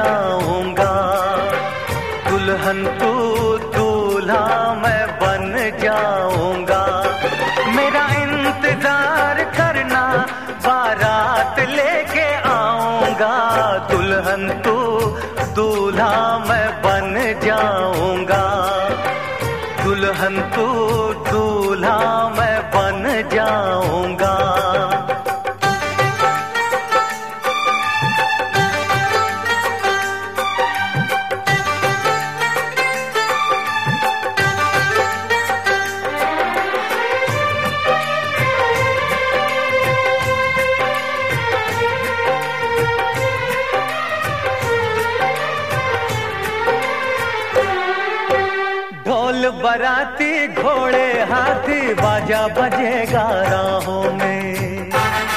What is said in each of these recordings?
जाऊंगा। दुल्हन तू दूल्हा मैं बन जाऊंगा। मेरा इंतजार करना, बारात लेके आऊंगा। दुल्हन तू दूल्हा मैं बन जाऊंगा। दुल्हन तू दूल्हा मैं बन जाऊंगा। ढोल बराती घोड़े हाथी बाजा बजेगा राहों में।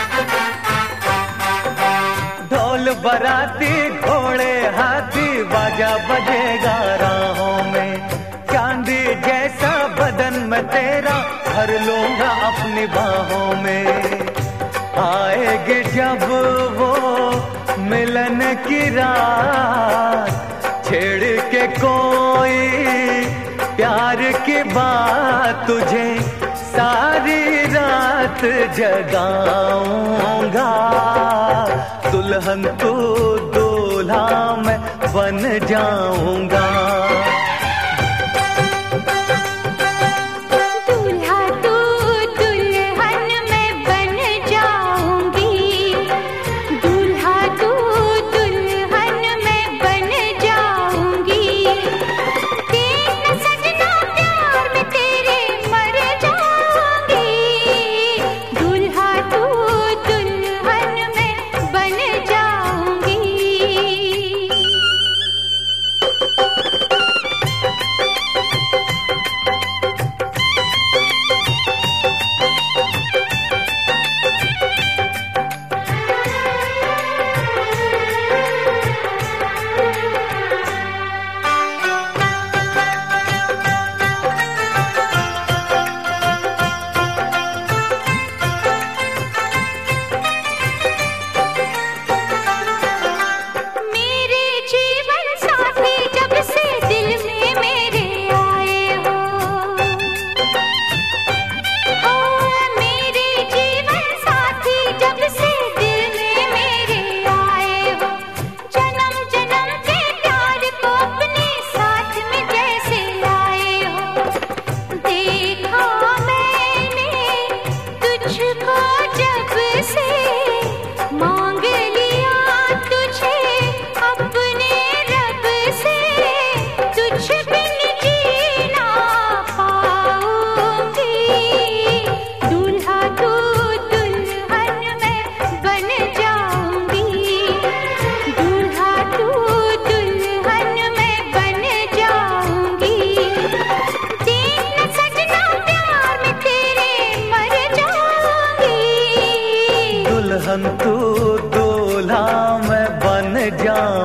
ढोल बराती घोड़े हाथी बाजा बजेगा राहों में। चांदी जैसा बदन में तेरा भर लूंगा अपनी बाहों में। आएगी जब वो मिलन की रात, छेड़ के कोई प्यार की बात, तुझे सारी रात जगाऊंगा। दुल्हन तू दूल्हा मैं बन जाऊंगा। दुल्हन तू दूल्हा मैं बन जाऊंगा।